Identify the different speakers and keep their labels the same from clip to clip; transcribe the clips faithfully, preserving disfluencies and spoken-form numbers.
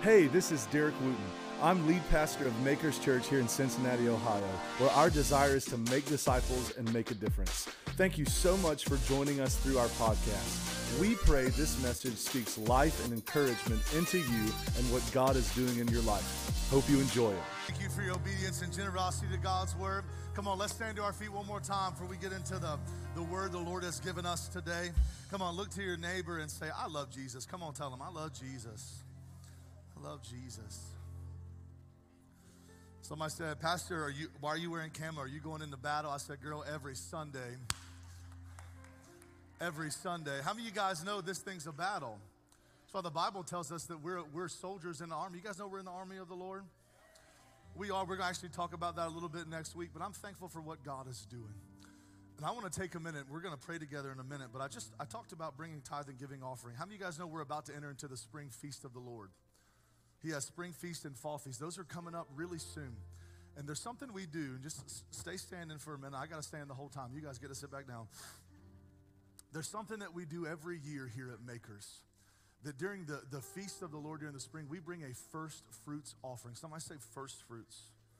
Speaker 1: Hey, this is Derek Wooten. I'm lead pastor of Makers Church here in Cincinnati, Ohio, where our desire is to make disciples and make a difference. Thank you so much for joining us through our podcast. We pray this message speaks life and encouragement into you and what God is doing in your life. Hope you enjoy it.
Speaker 2: Thank you for your obedience and generosity to God's word. Come on, let's stand to our feet one more time before we get into the, the word the Lord has given us today. Come on, look to your neighbor and say, I love Jesus. Come on, tell him, I love Jesus. I love Jesus. Somebody said, Pastor, are you, why are you wearing camo? Are you going into battle? I said, girl, every Sunday. Every Sunday. How many of you guys know this thing's a battle? That's why the Bible tells us that we're, we're soldiers in the army. You guys know we're in the army of the Lord? We are. We're going to actually talk about that a little bit next week, but I'm thankful for what God is doing. And I want to take a minute. We're going to pray together in a minute, but I just, I talked about bringing tithe and giving offering. How many of you guys know we're about to enter into the spring feast of the Lord? He has spring feast and fall feast. Those are coming up really soon. And there's something we do, and just stay standing for a minute. I got to stand the whole time. You guys get to sit back down. There's something that we do every year here at Makers, that during the, the feast of the Lord during the spring, we bring a first fruits offering. Somebody say first fruits.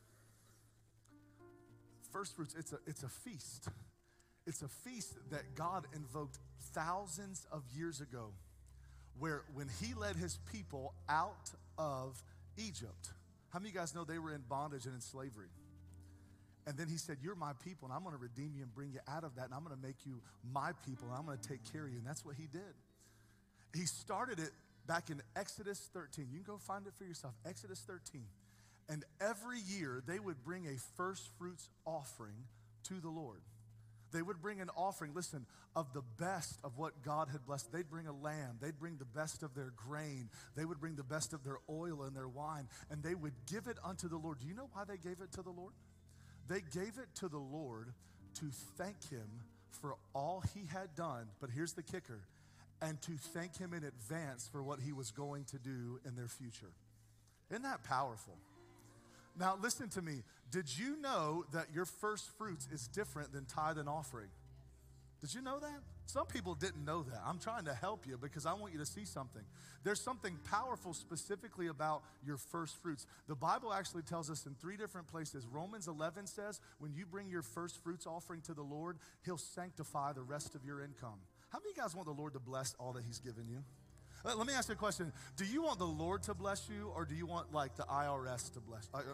Speaker 2: First fruits, it's a, it's a feast. It's a feast that God invoked thousands of years ago, where when he led his people out of Egypt, how many of you guys know they were in bondage and in slavery? And then he said, you're my people, and I'm going to redeem you and bring you out of that, and I'm going to make you my people, and I'm going to take care of you. And that's what he did. He started it back in Exodus thirteen. You can go find it for yourself, Exodus thirteen. And every year, they would bring a first fruits offering to the Lord. They would bring an offering, listen, of the best of what God had blessed. They'd bring a lamb. They'd bring the best of their grain. They would bring the best of their oil and their wine, and they would give it unto the Lord. Do you know why they gave it to the Lord? They gave it to the Lord to thank him for all he had done, but here's the kicker, and to thank him in advance for what he was going to do in their future. Isn't that powerful? Now, listen to me. Did you know that your first fruits is different than tithe and offering? Did you know that? Some people didn't know that. I'm trying to help you because I want you to see something. There's something powerful specifically about your first fruits. The Bible actually tells us in three different places. Romans eleven says, when you bring your first fruits offering to the Lord, he'll sanctify the rest of your income. How many of you guys want the Lord to bless all that he's given you? Let me ask you a question. Do you want the Lord to bless you, or do you want like the I R S to bless you?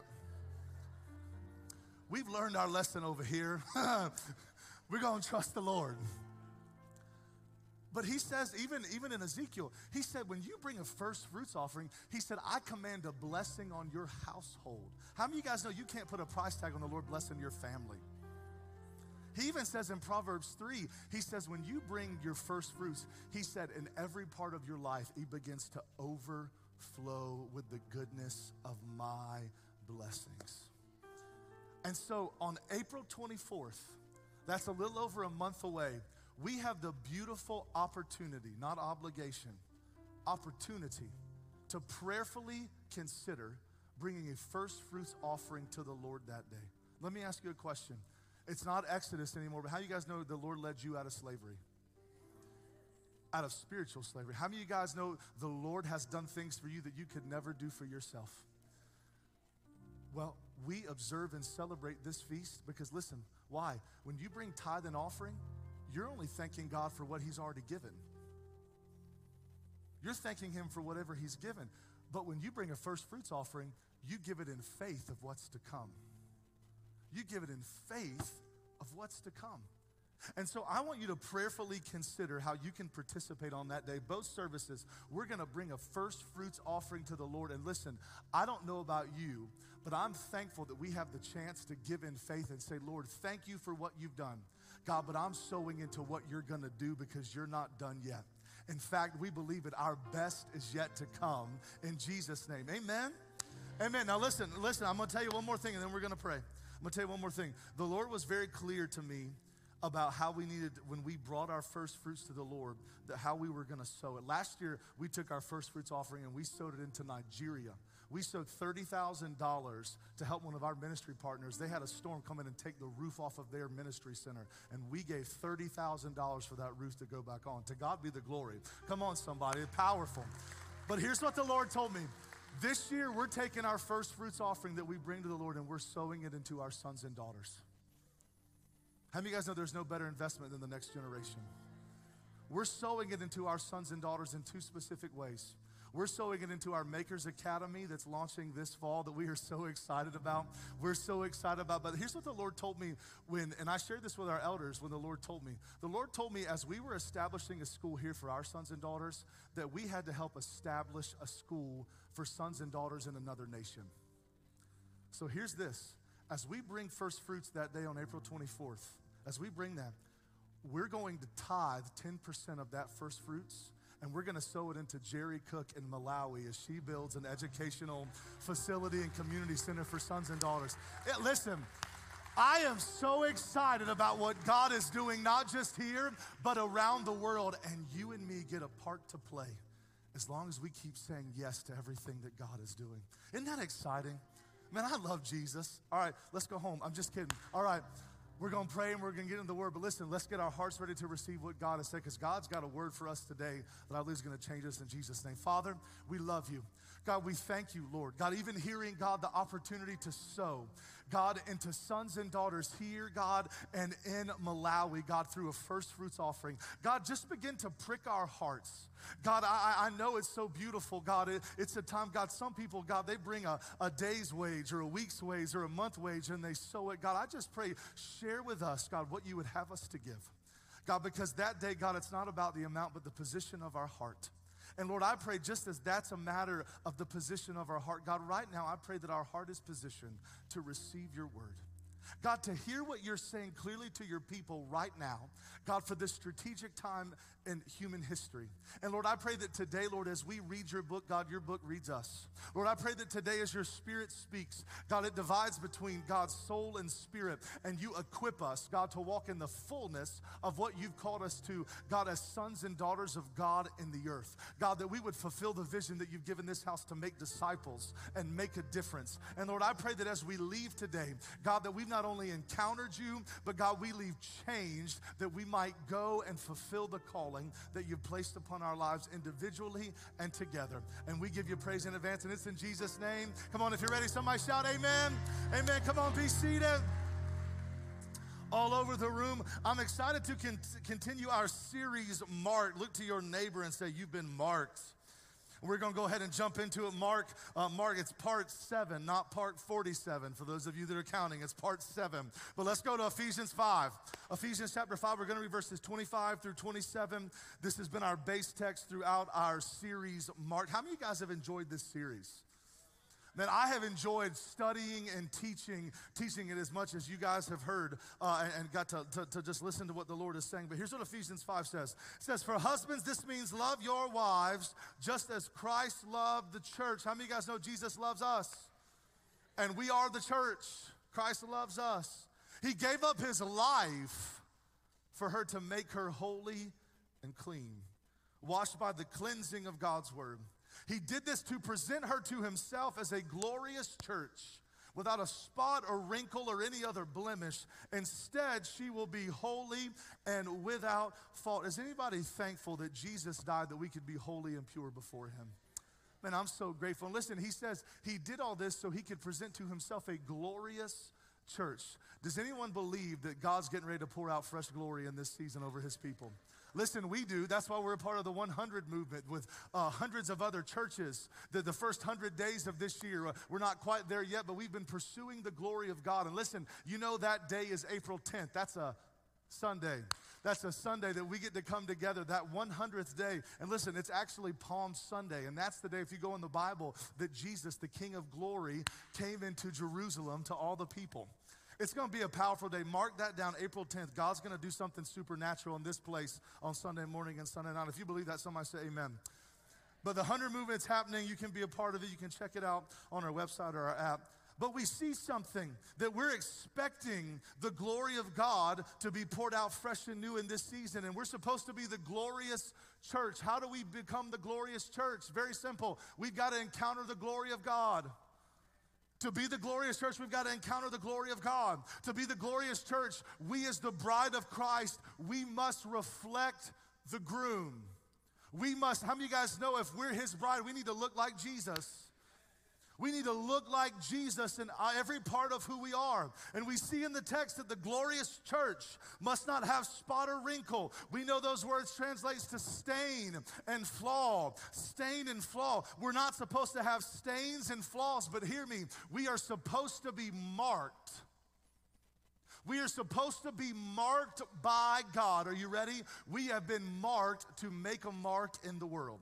Speaker 2: We've learned our lesson over here. We're going to trust the Lord. But he says, even, even in Ezekiel, he said, when you bring a first fruits offering, he said, I command a blessing on your household. How many of you guys know you can't put a price tag on the Lord blessing your family? He even says in Proverbs three, he says, when you bring your first fruits, he said, in every part of your life, he begins to overflow with the goodness of my blessings. And so on April twenty-fourth, that's a little over a month away, we have the beautiful opportunity, not obligation, opportunity to prayerfully consider bringing a first fruits offering to the Lord that day. Let me ask you a question. It's not Exodus anymore, but how do you guys know the Lord led you out of slavery? Out of spiritual slavery. How many of you guys know the Lord has done things for you that you could never do for yourself? Well, we observe and celebrate this feast because listen, why? When you bring tithe and offering, you're only thanking God for what he's already given. You're thanking him for whatever he's given. But when you bring a first fruits offering, you give it in faith of what's to come. You give it in faith of what's to come. And so I want you to prayerfully consider how you can participate on that day. Both services, we're going to bring a first fruits offering to the Lord. And listen, I don't know about you, but I'm thankful that we have the chance to give in faith and say, Lord, thank you for what you've done. God, but I'm sowing into what you're going to do because you're not done yet. In fact, we believe that our best is yet to come in Jesus' name. Amen? Amen. Now listen, listen, I'm going to tell you one more thing and then we're going to pray. I'm going to tell you one more thing. The Lord was very clear to me about how we needed, when we brought our first fruits to the Lord, that how we were going to sow it. Last year, we took our first fruits offering and we sowed it into Nigeria. We sowed thirty thousand dollars to help one of our ministry partners. They had a storm come in and take the roof off of their ministry center, and we gave thirty thousand dollars for that roof to go back on. To God be the glory. Come on, somebody. Powerful. But here's what the Lord told me. This year, we're taking our first fruits offering that we bring to the Lord and we're sowing it into our sons and daughters. How many of you guys know there's no better investment than the next generation? We're sowing it into our sons and daughters in two specific ways. We're sowing it into our Makers Academy that's launching this fall that we are so excited about. We're so excited about. But here's what the Lord told me when, and I shared this with our elders when the Lord told me. The Lord told me as we were establishing a school here for our sons and daughters, that we had to help establish a school for sons and daughters in another nation. So here's this. As we bring first fruits that day on April twenty-fourth, as we bring that, we're going to tithe ten percent of that first fruits, and we're going to sow it into Jerry Cook in Malawi as she builds an educational facility and community center for sons and daughters. Yeah, listen, I am so excited about what God is doing, not just here, but around the world, and you and me get a part to play as long as we keep saying yes to everything that God is doing. Isn't that exciting? Man, I love Jesus. All right, let's go home. I'm just kidding. All right. We're going to pray and we're going to get into the word. But listen, let's get our hearts ready to receive what God has said, because God's got a word for us today that I believe is going to change us in Jesus' name. Father, we love you. God, we thank you, Lord. God, even hearing, God, the opportunity to sow, God, into sons and daughters here, God, and in Malawi, God, through a first fruits offering. God, just begin to prick our hearts. God, I, I know it's so beautiful, God. It, it's a time, God, some people, God, they bring a, a day's wage or a week's wage or a month wage and they sow it. God, I just pray, share with us, God, what you would have us to give. God, because that day, God, it's not about the amount, but the position of our heart. And Lord, I pray just as that's a matter of the position of our heart, God, right now I pray that our heart is positioned to receive your word. God, to hear what you're saying clearly to your people right now, God, for this strategic time in human history. And Lord, I pray that today, Lord, as we read your book, God, your book reads us. Lord, I pray that today as your spirit speaks, God, it divides between God's soul and spirit, and you equip us, God, to walk in the fullness of what you've called us to, God, as sons and daughters of God in the earth. God, that we would fulfill the vision that you've given this house to make disciples and make a difference. And Lord, I pray that as we leave today, God, that we've not only encountered you, but God, we leave changed, that we might go and fulfill the calling that you've placed upon our lives individually and together. And we give you praise in advance, and it's in Jesus' name. Come on, if you're ready, somebody shout amen. Amen. Come on, be seated. All over the room, I'm excited to con- continue our series, Marked. Look to your neighbor and say, you've been marked. We're going to go ahead and jump into it. Mark, uh, Mark, it's part seven, not part forty-seven. For those of you that are counting, it's part seven. But let's go to Ephesians five. Ephesians chapter five, we're going to read verses twenty-five through twenty-seven. This has been our base text throughout our series, Mark. How many of you guys have enjoyed this series? Man, I have enjoyed studying and teaching, teaching it as much as you guys have heard uh, and, and got to, to, to just listen to what the Lord is saying. But here's what Ephesians five says. It says, for husbands, this means love your wives just as Christ loved the church. How many of you guys know Jesus loves us? And we are the church. Christ loves us. He gave up his life for her to make her holy and clean, washed by the cleansing of God's word. He did this to present her to himself as a glorious church without a spot or wrinkle or any other blemish. Instead, she will be holy and without fault. Is anybody thankful that Jesus died that we could be holy and pure before him? Man, I'm so grateful. And listen, he says he did all this so he could present to himself a glorious church. Does anyone believe that God's getting ready to pour out fresh glory in this season over his people? Listen, we do. That's why we're a part of the one hundred movement with uh, hundreds of other churches. The, the first one hundred days of this year, uh, we're not quite there yet, but we've been pursuing the glory of God. And listen, you know that day is April tenth. That's a Sunday. That's a Sunday that we get to come together, that one hundredth day. And listen, it's actually Palm Sunday. And that's the day, if you go in the Bible, that Jesus, the King of glory, came into Jerusalem to all the people. It's going to be a powerful day. Mark that down, April tenth. God's going to do something supernatural in this place on Sunday morning and Sunday night. If you believe that, somebody say amen. But the one hundred movement's happening. You can be a part of it. You can check it out on our website or our app. But we see something that we're expecting the glory of God to be poured out fresh and new in this season. And we're supposed to be the glorious church. How do we become the glorious church? Very simple. We've got to encounter the glory of God. To be the glorious church, we've got to encounter the glory of God. To be the glorious church, we as the bride of Christ, we must reflect the groom. We must, how many of you guys know if we're his bride, we need to look like Jesus? We need to look like Jesus in every part of who we are. And we see in the text that the glorious church must not have spot or wrinkle. We know those words translates to stain and flaw. Stain and flaw. We're not supposed to have stains and flaws, but hear me, we are supposed to be marked. We are supposed to be marked by God. Are you ready? We have been marked to make a mark in the world.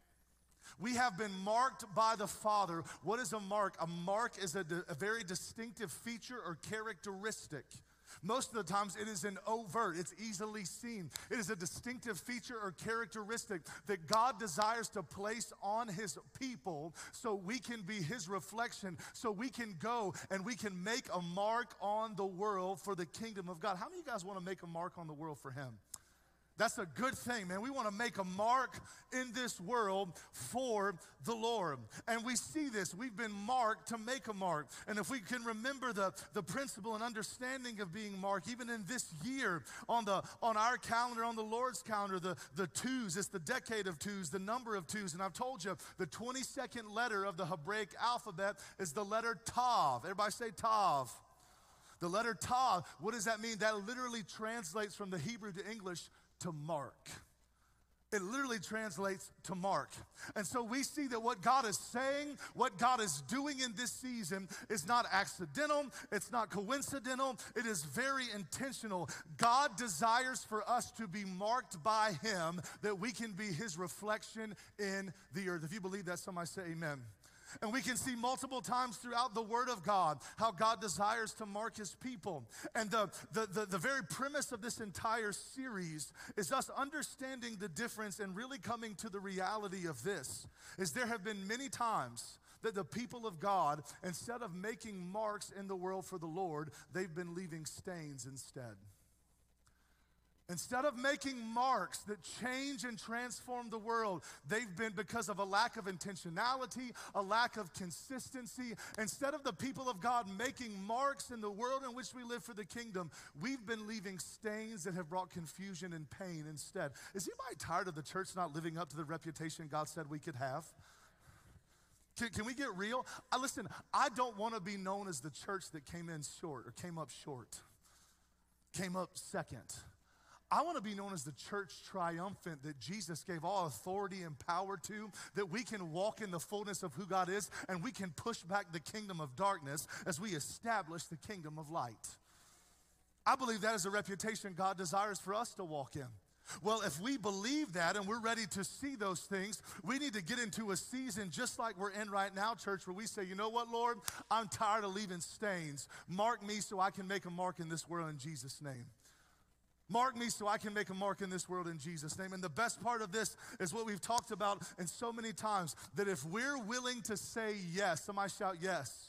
Speaker 2: We have been marked by the Father. What is a mark? A mark is a, a very distinctive feature or characteristic. Most of the times it is an overt, it's easily seen. It is a distinctive feature or characteristic that God desires to place on his people so we can be his reflection, so we can go and we can make a mark on the world for the kingdom of God. How many of you guys want to make a mark on the world for him? That's a good thing, man. We want to make a mark in this world for the Lord. And we see this. We've been marked to make a mark. And if we can remember the, the principle and understanding of being marked, even in this year, on the on our calendar, on the Lord's calendar, the, the twos, it's the decade of twos, the number of twos. And I've told you, the twenty-second letter of the Hebraic alphabet is the letter Tav. Everybody say Tav. The letter Tav, what does that mean? That literally translates from the Hebrew to English to mark. It literally translates to mark. And so we see that what God is saying, what God is doing in this season is not accidental, it's not coincidental, it is very intentional. God desires for us to be marked by him, that we can be his reflection in the earth. If you believe that, somebody say amen. And we can see multiple times throughout the Word of God how God desires to mark his people. And the, the, the, the very premise of this entire series is us understanding the difference and really coming to the reality of this, is there have been many times that the people of God, instead of making marks in the world for the Lord, they've been leaving stains instead. Instead of making marks that change and transform the world, they've been, because of a lack of intentionality, a lack of consistency, instead of the people of God making marks in the world in which we live for the kingdom, we've been leaving stains that have brought confusion and pain instead. Is anybody tired of the church not living up to the reputation God said we could have? Can, can we get real? I, listen, I don't want to be known as the church that came in short or came up short, came up second. I want to be known as the church triumphant that Jesus gave all authority and power to, that we can walk in the fullness of who God is, and we can push back the kingdom of darkness as we establish the kingdom of light. I believe that is a reputation God desires for us to walk in. Well, if we believe that and we're ready to see those things, we need to get into a season just like we're in right now, church, where we say, you know what, Lord? I'm tired of leaving stains. Mark me so I can make a mark in this world in Jesus' name. Mark me so I can make a mark in this world in Jesus' name. And the best part of this is what we've talked about in so many times, that if we're willing to say yes, somebody shout yes.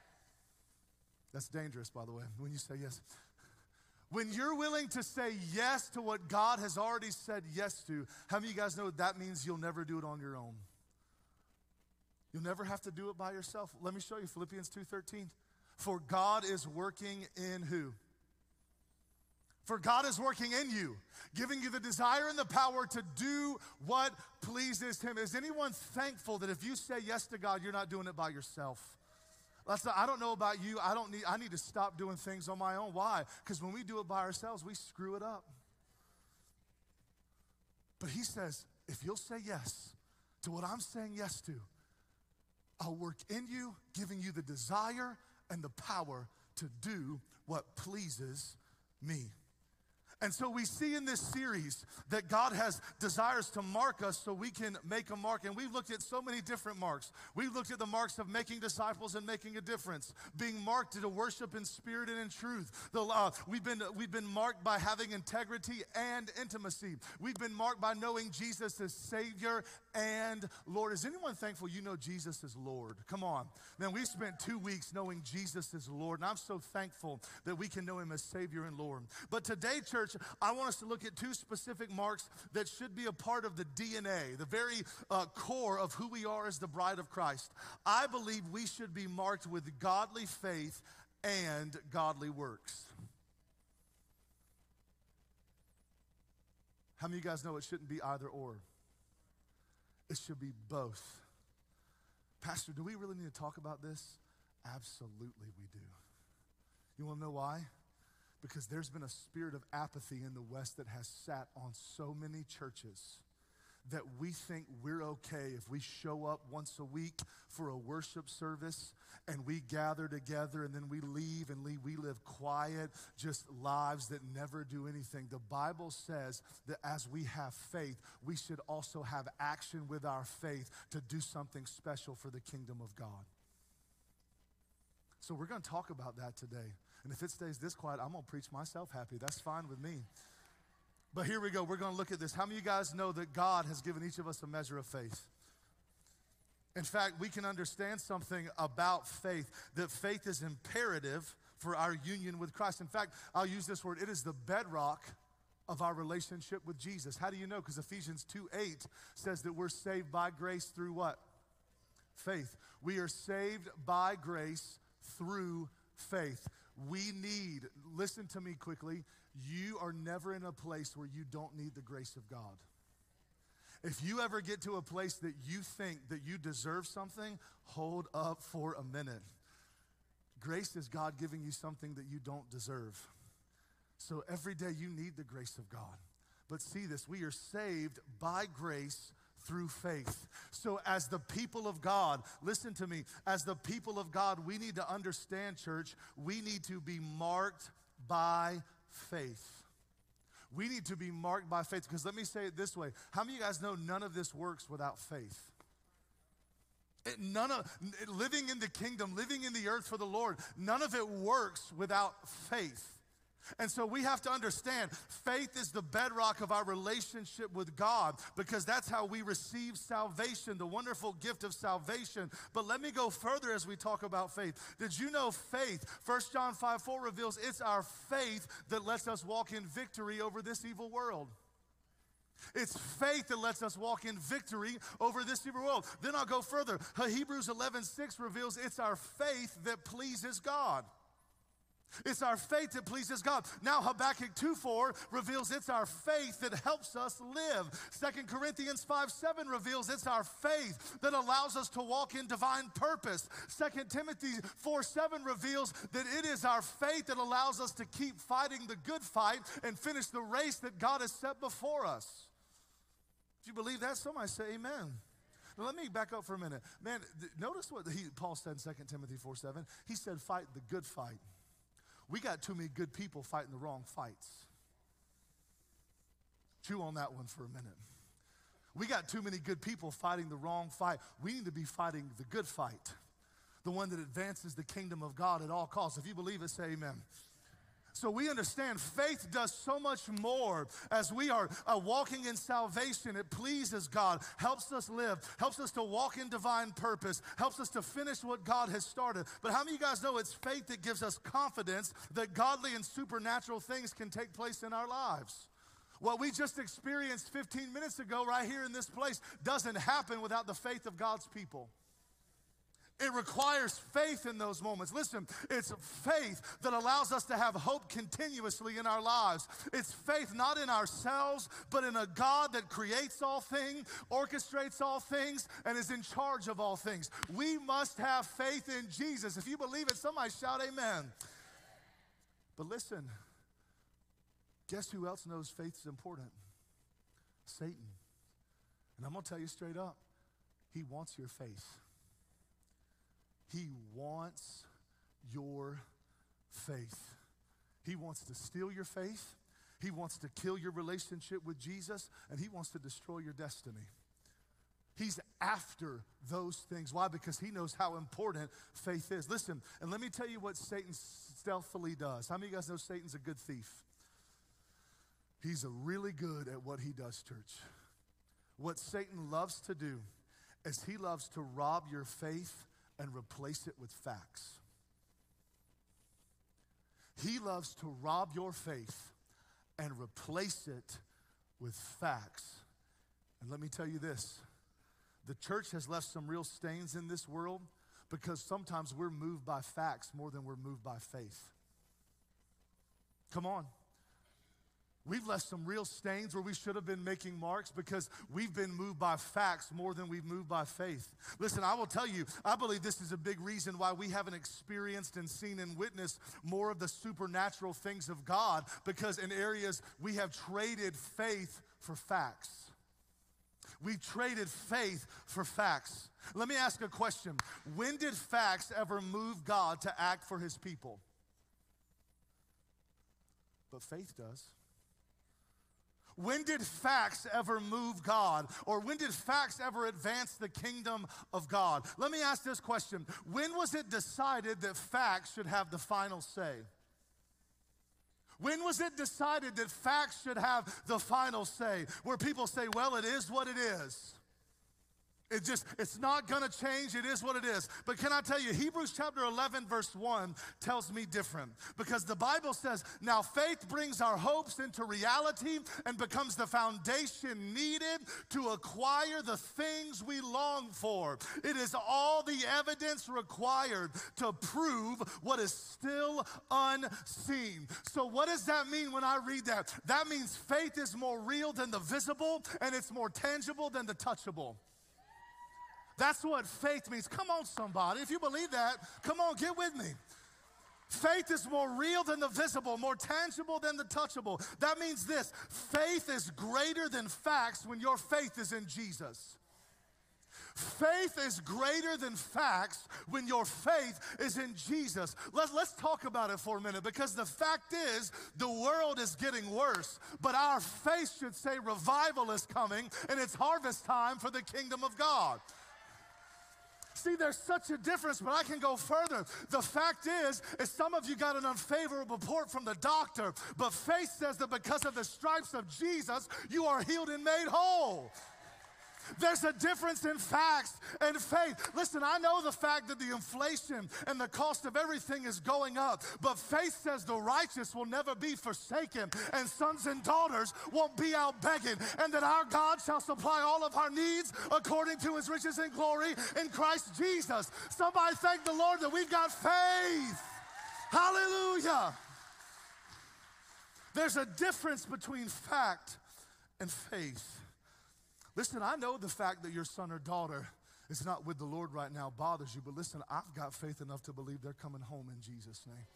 Speaker 2: That's dangerous, by the way, when you say yes. When you're willing to say yes to what God has already said yes to, how many of you guys know that means you'll never do it on your own? You'll never have to do it by yourself. Let me show you Philippians two thirteen. For God is working in who? For God is working in you, giving you the desire and the power to do what pleases him. Is anyone thankful that if you say yes to God, you're not doing it by yourself? That's not, I don't know about you. I don't need, I need to stop doing things on my own. Why? Because when we do it by ourselves, we screw it up. But he says, if you'll say yes to what I'm saying yes to, I'll work in you, giving you the desire and the power to do what pleases me. And so we see in this series that God has desires to mark us so we can make a mark. And we've looked at so many different marks. We've looked at the marks of making disciples and making a difference, being marked to worship in spirit and in truth. The, uh, we've been, we've been marked by having integrity and intimacy. We've been marked by knowing Jesus as Savior and Lord. Is anyone thankful you know Jesus is Lord? Come on. Man, we spent two weeks knowing Jesus is Lord, and I'm so thankful that we can know him as Savior and Lord. But today, church, I want us to look at two specific marks that should be a part of the D N A, the very uh, core of who we are as the bride of Christ. I believe we should be marked with godly faith and godly works. How many of you guys know it shouldn't be either or? It should be both. Pastor, do we really need to talk about this? Absolutely we do. You want to know why? Because there's been a spirit of apathy in the West that has sat on so many churches that we think we're okay if we show up once a week for a worship service and we gather together and then we leave and leave, we live quiet, just lives that never do anything. The Bible says that as we have faith, we should also have action with our faith to do something special for the kingdom of God. So we're going to talk about that today. And if it stays this quiet, I'm going to preach myself happy. That's fine with me. But here we go. We're going to look at this. How many of you guys know that God has given each of us a measure of faith? In fact, we can understand something about faith, that faith is imperative for our union with Christ. In fact, I'll use this word. It is the bedrock of our relationship with Jesus. How do you know? Because Ephesians two eight says that we're saved by grace through what? Faith. We are saved by grace through faith. We need, listen to me quickly, you are never in a place where you don't need the grace of God. If you ever get to a place that you think that you deserve something, hold up for a minute. Grace is God giving you something that you don't deserve. So every day you need the grace of God. But see this, we are saved by grace through faith. So as the people of God, listen to me, as the people of God, we need to understand, church, we need to be marked by faith. We need to be marked by faith, because let me say it this way. How many of you guys know none of this works without faith? It, none of, living in the kingdom, living in the earth for the Lord, none of it works without faith. And so we have to understand faith is the bedrock of our relationship with God, because that's how we receive salvation, the wonderful gift of salvation. But let me go further as we talk about faith. Did you know faith, First John five four reveals it's our faith that lets us walk in victory over this evil world. It's faith that lets us walk in victory over this evil world. Then I'll go further. Hebrews eleven six reveals it's our faith that pleases God. It's our faith that pleases God. Now Habakkuk two four reveals it's our faith that helps us live. Second Corinthians five seven reveals it's our faith that allows us to walk in divine purpose. Second Timothy four seven reveals that it is our faith that allows us to keep fighting the good fight and finish the race that God has set before us. If you believe that, somebody say amen. Now let me back up for a minute. Man, th- notice what he, Paul said in Second Timothy four seven. He said, fight the good fight. We got too many good people fighting the wrong fights. Chew on that one for a minute. We got too many good people fighting the wrong fight. We need to be fighting the good fight, the one that advances the kingdom of God at all costs. If you believe it, say amen. So we understand faith does so much more as we are uh, walking in salvation. It pleases God, helps us live, helps us to walk in divine purpose, helps us to finish what God has started. But how many of you guys know it's faith that gives us confidence that godly and supernatural things can take place in our lives? What we just experienced fifteen minutes ago right here in this place doesn't happen without the faith of God's people. It requires faith in those moments. Listen, it's faith that allows us to have hope continuously in our lives. It's faith not in ourselves, but in a God that creates all things, orchestrates all things, and is in charge of all things. We must have faith in Jesus. If you believe it, somebody shout amen. But listen, guess who else knows faith is important? Satan. And I'm going to tell you straight up, he wants your faith. He wants your faith. He wants to steal your faith. He wants to kill your relationship with Jesus, and he wants to destroy your destiny. He's after those things. Why? Because he knows how important faith is. Listen, and let me tell you what Satan stealthily does. How many of you guys know Satan's a good thief? He's a really good at what he does, church. What Satan loves to do is he loves to rob your faith and replace it with facts. He loves to rob your faith and replace it with facts. And let me tell you this, the church has left some real stains in this world because sometimes we're moved by facts more than we're moved by faith. Come on. We've left some real stains where we should have been making marks because we've been moved by facts more than we've moved by faith. Listen, I will tell you, I believe this is a big reason why we haven't experienced and seen and witnessed more of the supernatural things of God, because in areas we have traded faith for facts. We traded faith for facts. Let me ask a question. When did facts ever move God to act for his people? But faith does. When did facts ever move God? Or when did facts ever advance the kingdom of God? Let me ask this question. When was it decided that facts should have the final say? When was it decided that facts should have the final say? Where people say, well, it is what it is. It just, it's not gonna change, it is what it is. But can I tell you, Hebrews chapter eleven verse one tells me different. Because the Bible says, now faith brings our hopes into reality and becomes the foundation needed to acquire the things we long for. It is all the evidence required to prove what is still unseen. So what does that mean when I read that? That means faith is more real than the visible, and it's more tangible than the touchable. That's what faith means. Come on, somebody. If you believe that, come on, get with me. Faith is more real than the visible, more tangible than the touchable. That means this: faith is greater than facts when your faith is in Jesus. Faith is greater than facts when your faith is in Jesus. Let's, let's talk about it for a minute, because the fact is the world is getting worse, but our faith should say revival is coming and it's harvest time for the kingdom of God. See, there's such a difference, but I can go further. The fact is, is some of you got an unfavorable report from the doctor, but faith says that because of the stripes of Jesus, you are healed and made whole. There's a difference in facts and faith. Listen, I know the fact that the inflation and the cost of everything is going up, but faith says the righteous will never be forsaken, and sons and daughters won't be out begging, and that our God shall supply all of our needs according to his riches and glory in Christ Jesus. Somebody thank the Lord that we've got faith. Hallelujah. There's a difference between fact and faith. Listen, I know the fact that your son or daughter is not with the Lord right now bothers you, but listen, I've got faith enough to believe they're coming home in Jesus' name.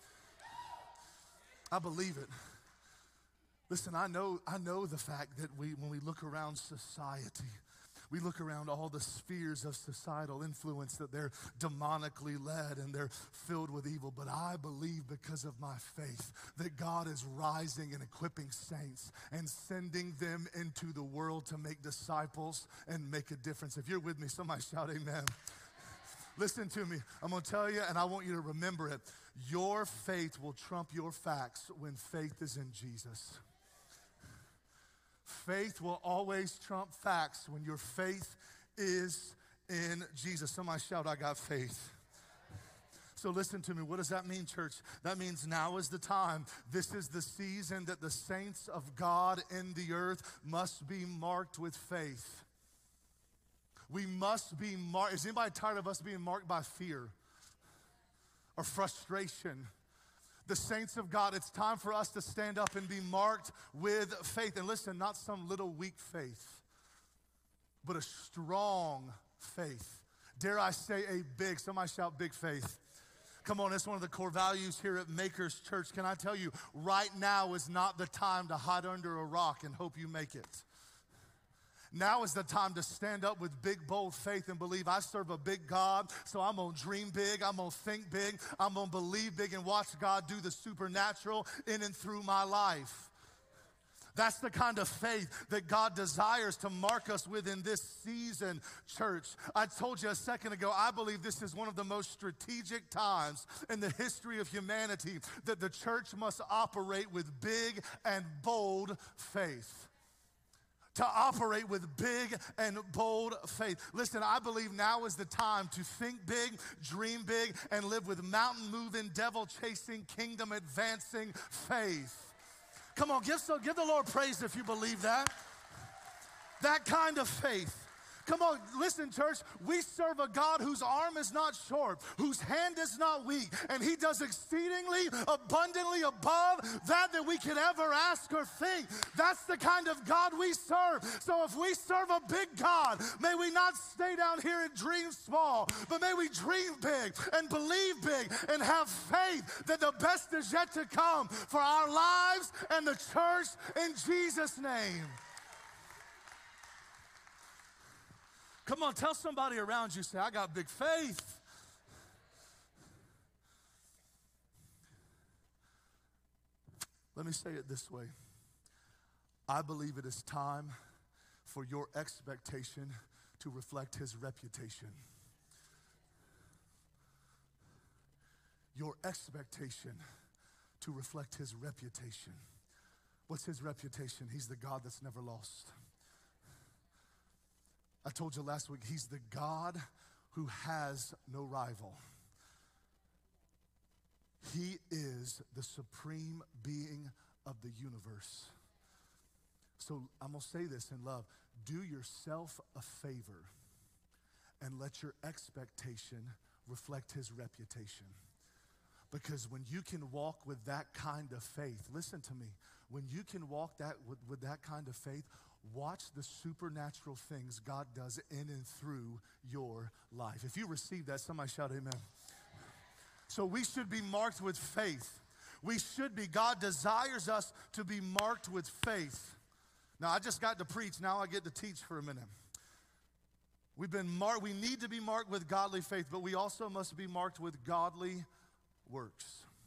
Speaker 2: I believe it. Listen, I know, I know the fact that we, when we look around society, we look around all the spheres of societal influence that they're demonically led and they're filled with evil. But I believe, because of my faith, that God is rising and equipping saints and sending them into the world to make disciples and make a difference. If you're with me, somebody shout amen. Listen to me. I'm going to tell you, and I want you to remember it. Your faith will trump your facts when faith is in Jesus. Faith will always trump facts when your faith is in Jesus. Somebody shout, I got faith. So listen to me. What does that mean, church? That means now is the time. This is the season that the saints of God in the earth must be marked with faith. We must be marked. Is anybody tired of us being marked by fear or frustration? The saints of God, it's time for us to stand up and be marked with faith. And listen, not some little weak faith, but a strong faith. Dare I say a big, somebody shout big faith. Come on, it's one of the core values here at Makers Church. Can I tell you, right now is not the time to hide under a rock and hope you make it. Now is the time to stand up with big, bold faith and believe I serve a big God, so I'm going to dream big, I'm going to think big, I'm going to believe big and watch God do the supernatural in and through my life. That's the kind of faith that God desires to mark us with in this season, church. I told you a second ago, I believe this is one of the most strategic times in the history of humanity that the church must operate with big and bold faith. To operate with big and bold faith. Listen, I believe now is the time to think big, dream big, and live with mountain-moving, devil-chasing, kingdom-advancing faith. Come on, give, so, give the Lord praise if you believe that. That kind of faith. Come on, listen, church. We serve a God whose arm is not short, whose hand is not weak, and he does exceedingly abundantly above that that we could ever ask or think. That's the kind of God we serve. So if we serve a big God, may we not stay down here and dream small, but may we dream big and believe big and have faith that the best is yet to come for our lives and the church in Jesus' name. Come on, tell somebody around you, say, I got big faith. Let me say it this way. I believe it is time for your expectation to reflect his reputation. Your expectation to reflect his reputation. What's his reputation? He's the God that's never lost. I told you last week, he's the God who has no rival. He is the supreme being of the universe. So I'm going to say this in love. Do yourself a favor and let your expectation reflect his reputation. Because when you can walk with that kind of faith, listen to me, when you can walk that with, with that kind of faith, watch the supernatural things God does in and through your life. If you receive that, somebody shout amen. So we should be marked with faith. We should be. God desires us to be marked with faith. Now, I just got to preach. Now I get to teach for a minute. We've been marked. We need to be marked with godly faith, but we also must be marked with godly works.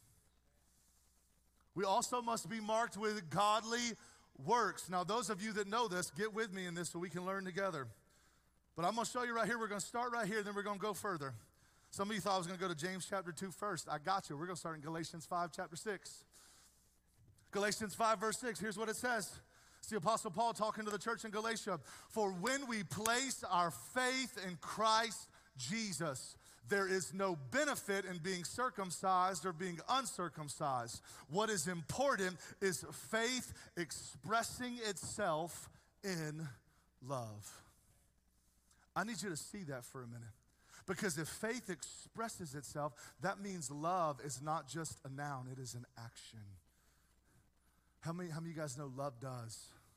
Speaker 2: We also must be marked with godly works. Now, those of you that know this, get with me in this so we can learn together. But I'm going to show you right here. We're going to start right here, then we're going to go further. Some of you thought I was going to go to James chapter two first. I got you. We're going to start in Galatians five, chapter six. Galatians five, verse six. Here's what it says. It's the Apostle Paul talking to the church in Galatia. For when we place our faith in Christ Jesus, there is no benefit in being circumcised or being uncircumcised. What is important is faith expressing itself in love. I need you to see that for a minute. Because if faith expresses itself, that means love is not just a noun, it is an action. How many, how many of you guys know love does?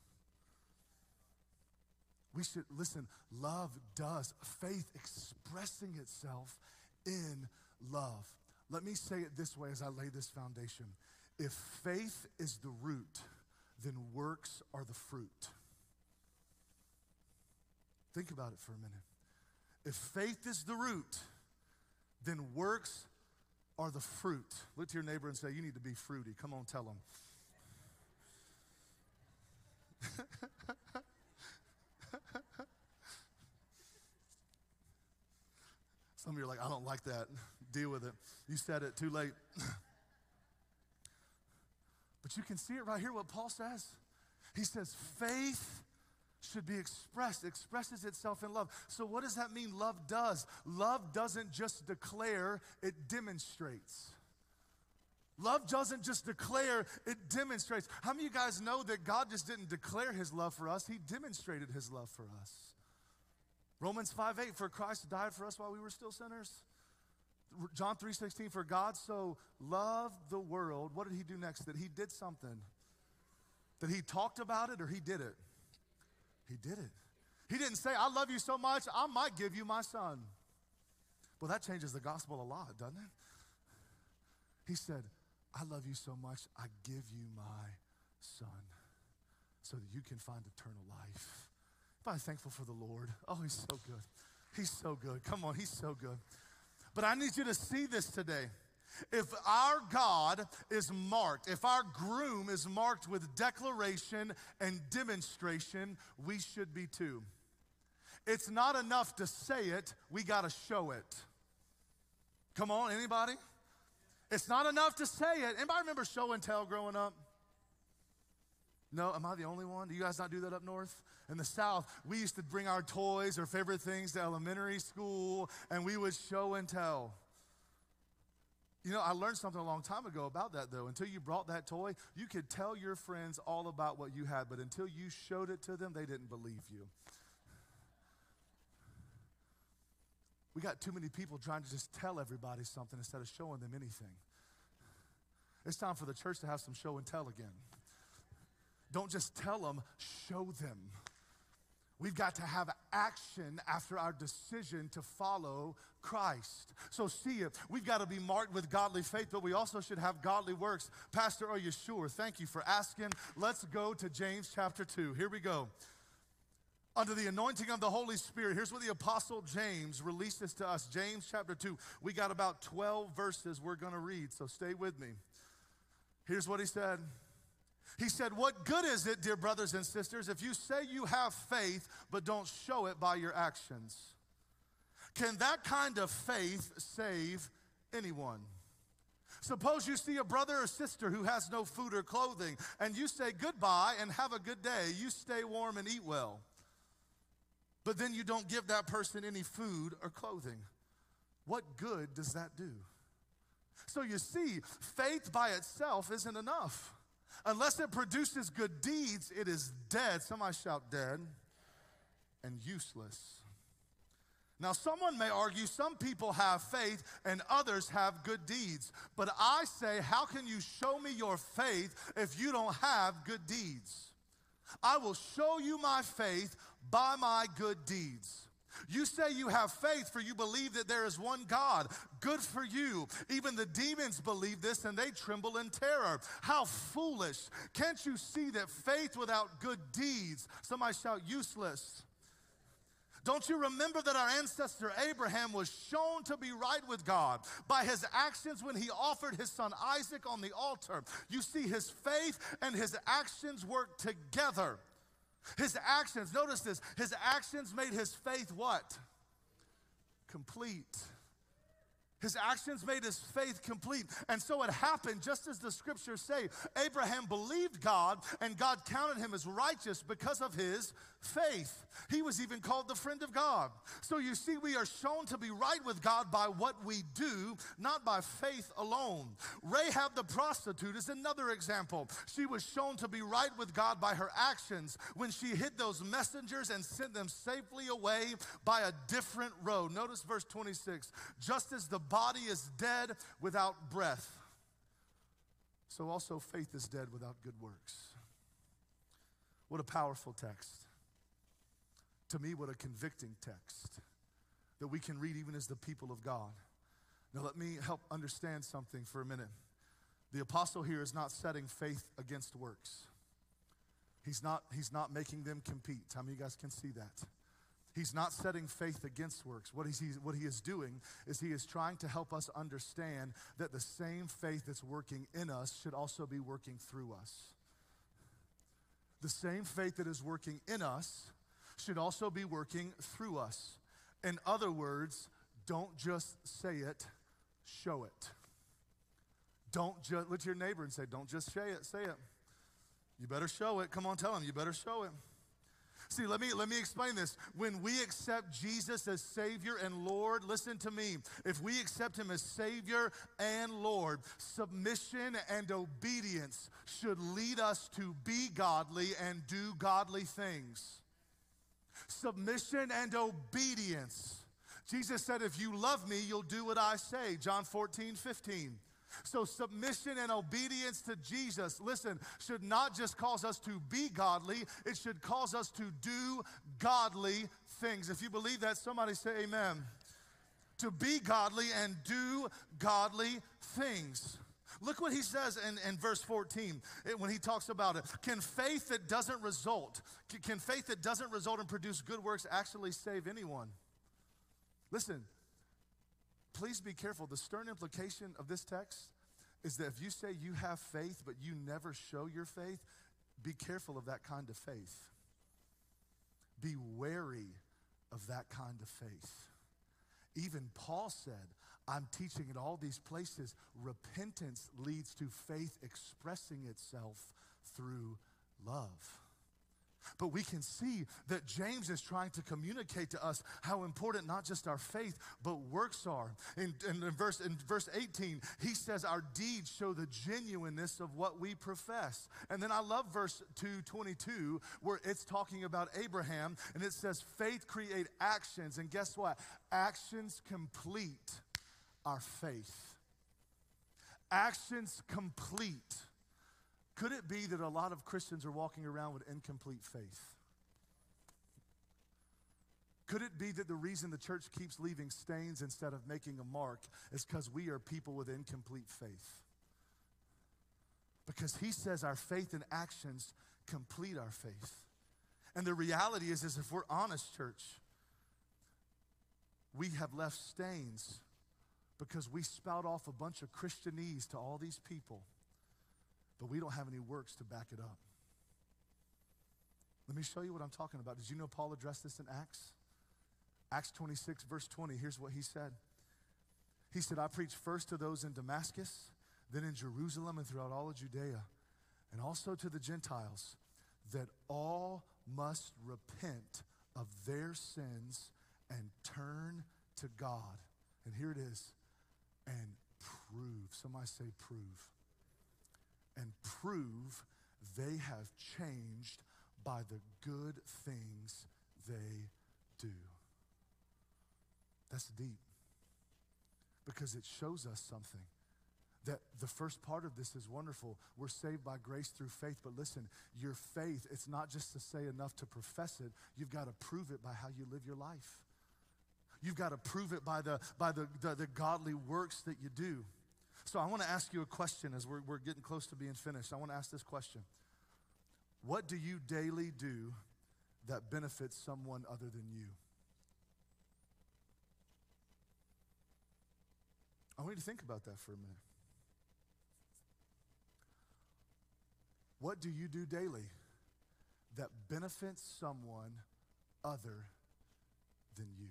Speaker 2: We should, listen, love does. Faith expressing itself in love. Let me say it this way as I lay this foundation. If faith is the root, then works are the fruit. Think about it for a minute. If faith is the root, then works are the fruit. Look to your neighbor and say, you need to be fruity. Come on, tell them. Some of you are like, I don't like that. Deal with it. You said it too late. But you can see it right here, what Paul says. He says, faith should be expressed, expresses itself in love. So what does that mean love does? Love doesn't just declare, it demonstrates. Love doesn't just declare, it demonstrates. How many of you guys know that God just didn't declare his love for us, he demonstrated his love for us? Romans five eight, for Christ died for us while we were still sinners. John three sixteen, for God so loved the world. What did he do next? That he did something. That he talked about it or he did it? He did it. He didn't say, I love you so much, I might give you my son. Well, that changes the gospel a lot, doesn't it? He said, I love you so much, I give you my son so that you can find eternal life. I'm thankful for the Lord. Oh, he's so good. He's so good. Come on, he's so good. But I need you to see this today. If our God is marked, if our groom is marked with declaration and demonstration, we should be too. It's not enough to say it, we got to show it. Come on, anybody? It's not enough to say it. Anybody remember show and tell growing up? No, am I the only one? Do you guys not do that up north? In the South, we used to bring our toys or favorite things to elementary school, and we would show and tell. You know, I learned something a long time ago about that, though. Until you brought that toy, you could tell your friends all about what you had, but until you showed it to them, they didn't believe you. We got too many people trying to just tell everybody something instead of showing them anything. It's time for the church to have some show and tell again. Don't just tell them, show them. We've got to have action after our decision to follow Christ. So see it, we've got to be marked with godly faith, but we also should have godly works. Pastor, are you sure? Thank you for asking. Let's go to James chapter two. Here we go. Under the anointing of the Holy Spirit, here's what the Apostle James releases to us. James chapter two. We got about twelve verses we're going to read, so stay with me. Here's what he said. He said, what good is it, dear brothers and sisters, if you say you have faith but don't show it by your actions? Can that kind of faith save anyone? Suppose you see a brother or sister who has no food or clothing, and you say goodbye and have a good day. You stay warm and eat well. But then you don't give that person any food or clothing. What good does that do? So you see, faith by itself isn't enough. Unless it produces good deeds, it is dead. Somebody shout dead and useless. Now, someone may argue some people have faith and others have good deeds. But I say, how can you show me your faith if you don't have good deeds? I will show you my faith by my good deeds. You say you have faith for you believe that there is one God. Good for you. Even the demons believe this and they tremble in terror. How foolish. Can't you see that faith without good deeds, somebody shout useless. Don't you remember that our ancestor Abraham was shown to be right with God by his actions when he offered his son Isaac on the altar? You see, his faith and his actions work together. His actions, notice this, his actions made his faith what? Complete. His actions made his faith complete. And so it happened just as the scriptures say. Abraham believed God and God counted him as righteous because of his faith. He was even called the friend of God. So you see, we are shown to be right with God by what we do, not by faith alone. Rahab the prostitute is another example. She was shown to be right with God by her actions when she hid those messengers and sent them safely away by a different road. Notice verse twenty-six. Just as the body is dead without breath, so also faith is dead without good works. What a powerful text. To me, what a convicting text that we can read even as the people of God. Now let me help understand something for a minute. The apostle here is not setting faith against works. He's not, he's not making them compete. How many of you guys can see that? He's not setting faith against works. What, he's, what he is doing is he is trying to help us understand that the same faith that's working in us should also be working through us. The same faith that is working in us should also be working through us. In other words, don't just say it, show it. Don't just, look to your neighbor and say, don't just say it, say it. You better show it. Come on, tell him, you better show it. See, let me, let me explain this. When we accept Jesus as Savior and Lord, listen to me. If we accept him as Savior and Lord, submission and obedience should lead us to be godly and do godly things. Submission and obedience. Jesus said, if you love me, you'll do what I say. John fourteen, fifteen. So submission and obedience to Jesus, listen, should not just cause us to be godly, it should cause us to do godly things. If you believe that, somebody say amen. To be godly and do godly things. Look what he says in, in verse fourteen when he talks about it. Can faith that doesn't result, can faith that doesn't result and produce good works actually save anyone? Listen, please be careful. The stern implication of this text is that if you say you have faith but you never show your faith, be careful of that kind of faith. Be wary of that kind of faith. Even Paul said, I'm teaching in all these places, repentance leads to faith expressing itself through love. But we can see that James is trying to communicate to us how important not just our faith, but works are. In, in, in, verse, in verse eighteen, he says our deeds show the genuineness of what we profess. And then I love verse two twenty-two, where it's talking about Abraham, and it says faith create actions. And guess what? Actions complete our faith. Actions complete. Could it be that a lot of Christians are walking around with incomplete faith? Could it be that the reason the church keeps leaving stains instead of making a mark is because we are people with incomplete faith? Because he says our faith and actions complete our faith. And the reality is, is if we're honest, church, we have left stains because we spout off a bunch of Christianese to all these people, but we don't have any works to back it up. Let me show you what I'm talking about. Did you know Paul addressed this in Acts? Acts twenty-six, verse twenty, here's what he said. He said, I preached first to those in Damascus, then in Jerusalem and throughout all of Judea, and also to the Gentiles, that all must repent of their sins and turn to God. And here it is, and prove, somebody say prove. And prove they have changed by the good things they do. That's deep, because it shows us something. That the first part of this is wonderful. We're saved by grace through faith, but listen, your faith, it's not just to say enough to profess it. You've got to prove it by how you live your life. You've got to prove it by the, by the, the, the godly works that you do. So I want to ask you a question as we're, we're getting close to being finished. I want to ask this question. What do you daily do that benefits someone other than you? I want you to think about that for a minute. What do you do daily that benefits someone other than you?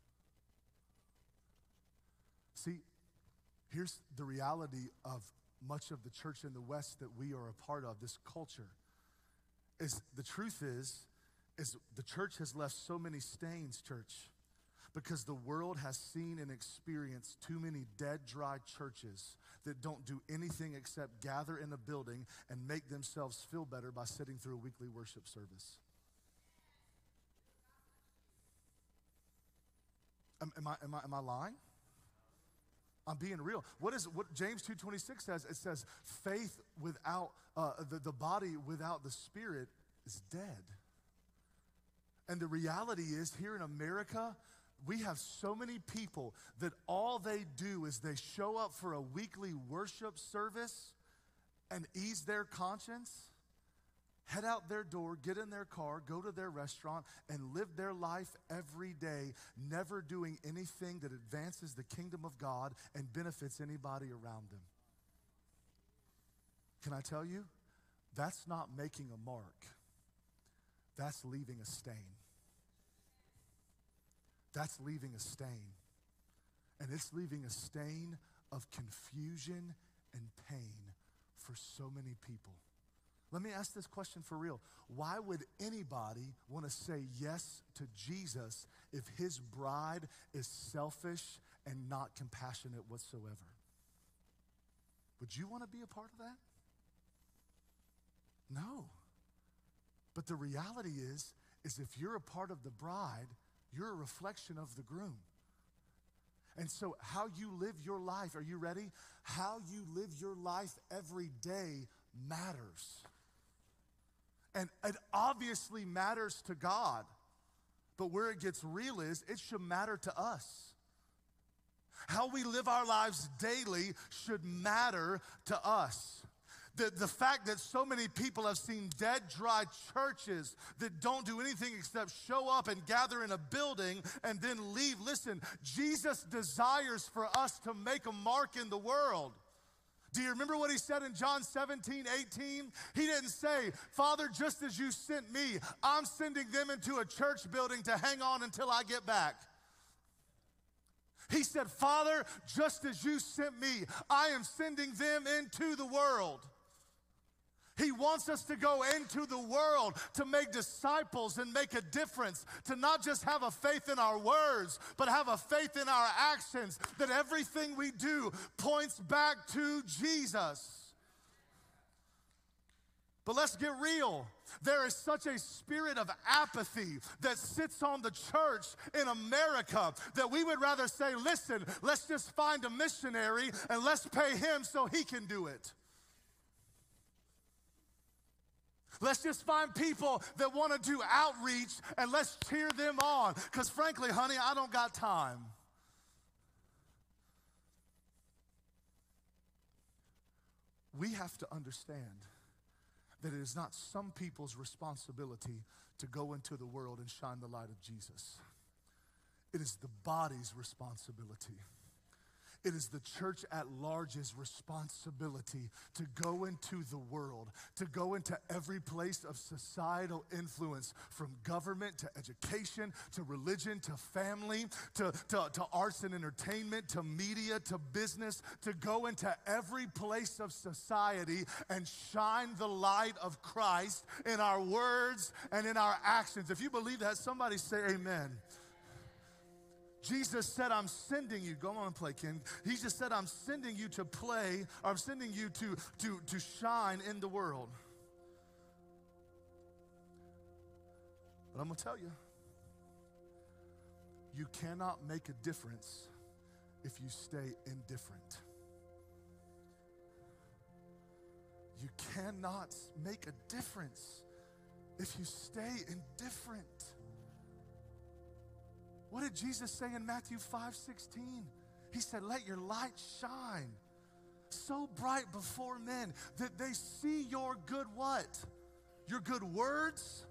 Speaker 2: See, here's the reality of much of the church in the West that we are a part of, this culture. Is the truth is, is the church has left so many stains, church, because the world has seen and experienced too many dead, dry churches that don't do anything except gather in a building and make themselves feel better by sitting through a weekly worship service. Am, am I, am I, am I lying? I'm being real. What is what James two twenty-six says? It says, faith without, uh, the, the body without the spirit is dead. And the reality is, here in America, we have so many people that all they do is they show up for a weekly worship service and ease their conscience, head out their door, get in their car, go to their restaurant, and live their life every day, never doing anything that advances the kingdom of God and benefits anybody around them. Can I tell you? That's not making a mark. That's leaving a stain. That's leaving a stain. And it's leaving a stain of confusion and pain for so many people. Let me ask this question for real. Why would anybody want to say yes to Jesus if his bride is selfish and not compassionate whatsoever? Would you want to be a part of that? No. But the reality is, is if you're a part of the bride, you're a reflection of the groom. And so how you live your life, are you ready? How you live your life every day matters. And it obviously matters to God. But where it gets real is, it should matter to us. How we live our lives daily should matter to us. The, the fact that so many people have seen dead, dry churches that don't do anything except show up and gather in a building and then leave. Listen, Jesus desires for us to make a mark in the world. Do you remember what he said in John seventeen, eighteen? He didn't say, Father, just as you sent me, I'm sending them into a church building to hang on until I get back. He said, Father, just as you sent me, I am sending them into the world. He wants us to go into the world to make disciples and make a difference, to not just have a faith in our words, but have a faith in our actions, that everything we do points back to Jesus. But let's get real. There is such a spirit of apathy that sits on the church in America that we would rather say, listen, let's just find a missionary and let's pay him so he can do it. Let's just find people that want to do outreach and let's cheer them on. Because frankly, honey, I don't got time. We have to understand that it is not some people's responsibility to go into the world and shine the light of Jesus. It is the body's responsibility. It is the church at large's responsibility to go into the world, to go into every place of societal influence, from government to education, to religion, to family, to, to, to arts and entertainment, to media, to business, to go into every place of society and shine the light of Christ in our words and in our actions. If you believe that, somebody say amen. Jesus said, I'm sending you. Go on and play, Ken. He just said, I'm sending you to play, or I'm sending you to, to, to shine in the world. But I'm going to tell you, you cannot make a difference if you stay indifferent. You cannot make a difference if you stay indifferent. What did Jesus say in Matthew five sixteen? He said, let your light shine so bright before men that they see your good what? Your good words,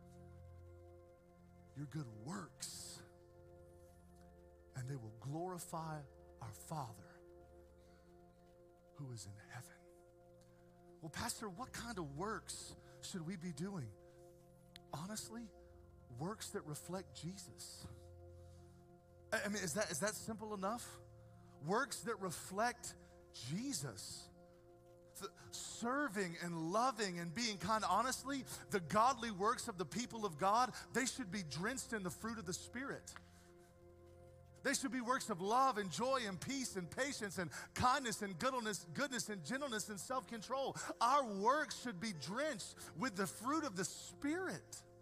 Speaker 2: your good works, and they will glorify our Father who is in heaven. Well, Pastor, what kind of works should we be doing? Honestly, works that reflect Jesus. I mean, is that, is that simple enough? Works that reflect Jesus. The serving and loving and being kind. Honestly, the godly works of the people of God, they should be drenched in the fruit of the Spirit. They should be works of love and joy and peace and patience and kindness and goodness, goodness and gentleness and self-control. Our works should be drenched with the fruit of the Spirit.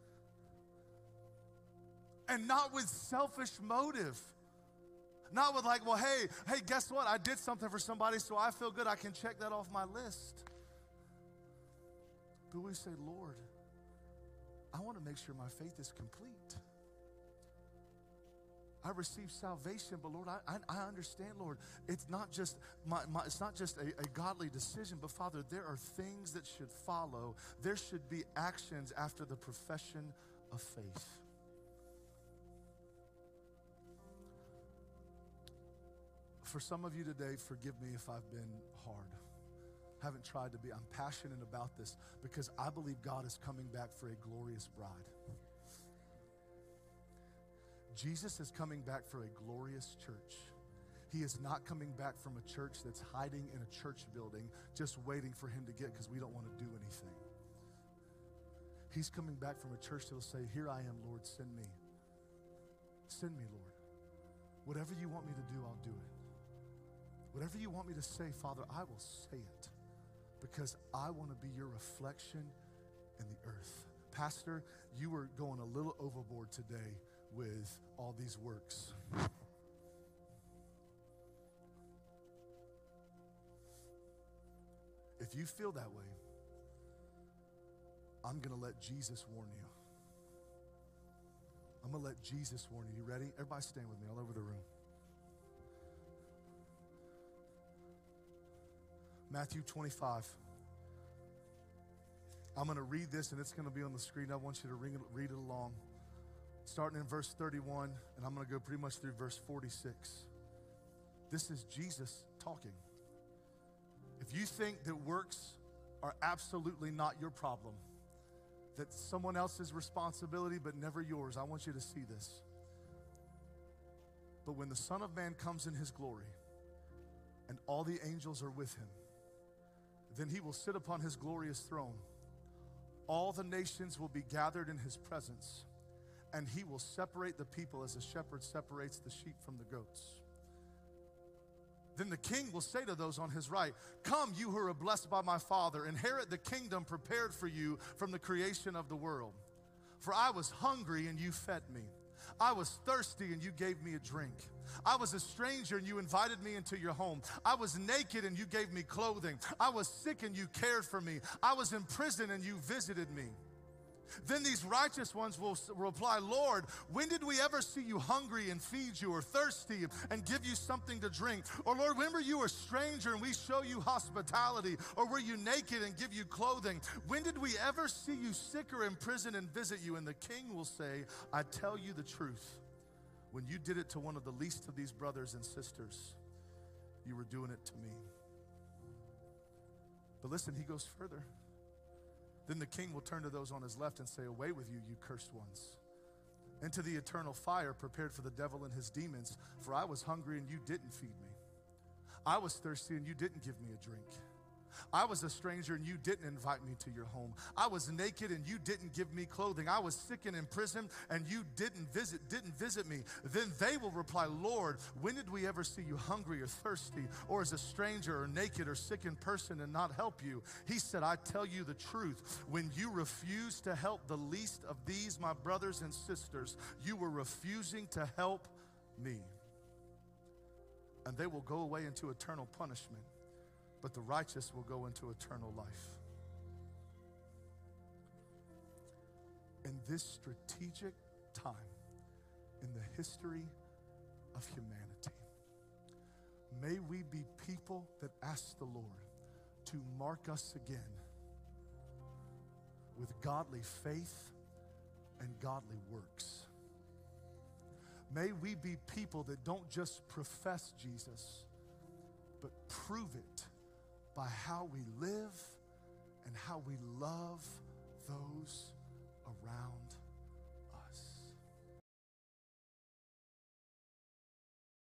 Speaker 2: And not with selfish motive. Not with like, well, hey, hey, guess what? I did something for somebody, so I feel good. I can check that off my list. But we say, Lord, I want to make sure my faith is complete. I received salvation, but Lord, I, I, I understand, Lord, it's not just my, my it's not just a, a godly decision, but Father, there are things that should follow. There should be actions after the profession of faith. For some of you today, forgive me if I've been hard. Haven't tried to be. I'm passionate about this because I believe God is coming back for a glorious bride. Jesus is coming back for a glorious church. He is not coming back from a church that's hiding in a church building just waiting for him to get because we don't want to do anything. He's coming back from a church that will say, here I am, Lord, send me. Send me, Lord. Whatever you want me to do, I'll do it. Whatever you want me to say, Father, I will say it because I want to be your reflection in the earth. Pastor, you were going a little overboard today with all these works. If you feel that way, I'm going to let Jesus warn you. I'm going to let Jesus warn you. You ready? Everybody stand with me all over the room. Matthew twenty-five. I'm going to read this, and it's going to be on the screen. I want you to read it, read it along. Starting in verse thirty-one, and I'm going to go pretty much through verse forty-six. This is Jesus talking. If you think that works are absolutely not your problem, that someone else's responsibility but never yours, I want you to see this. But when the Son of Man comes in his glory, and all the angels are with him, Then he will sit upon his glorious throne. All the nations will be gathered in his presence, and he will separate the people as a shepherd separates the sheep from the goats. Then the king will say to those on his right, "Come, you who are blessed by my Father, inherit the kingdom prepared for you from the creation of the world. For I was hungry, and you fed me. I was thirsty, and you gave me a drink. I was a stranger, and you invited me into your home. I was naked, and you gave me clothing. I was sick, and you cared for me. I was in prison, and you visited me." Then these righteous ones will reply, "Lord, when did we ever see you hungry and feed you, or thirsty and give you something to drink? Or Lord, when were you a stranger and we show you hospitality? Or were you naked and give you clothing? When did we ever see you sick or in prison and visit you?" And the king will say, "I tell you the truth. When you did it to one of the least of these brothers and sisters, you were doing it to me." But listen, he goes further. Then the king will turn to those on his left and say, "Away with you, you cursed ones, into the eternal fire prepared for the devil and his demons. For I was hungry and you didn't feed me. I was thirsty and you didn't give me a drink. I was a stranger and you didn't invite me to your home. I was naked and you didn't give me clothing. I was sick and in prison and you didn't visit didn't visit me." Then they will reply, "Lord, when did we ever see you hungry or thirsty, or as a stranger or naked or sick in person and not help you?" He said, "I tell you the truth. When you refuse to help the least of these, my brothers and sisters, you were refusing to help me." And they will go away into eternal punishment, but the righteous will go into eternal life. In this strategic time in the history of humanity, may we be people that ask the Lord to mark us again with godly faith and godly works. May we be people that don't just profess Jesus, but prove it by how we live and how we love those around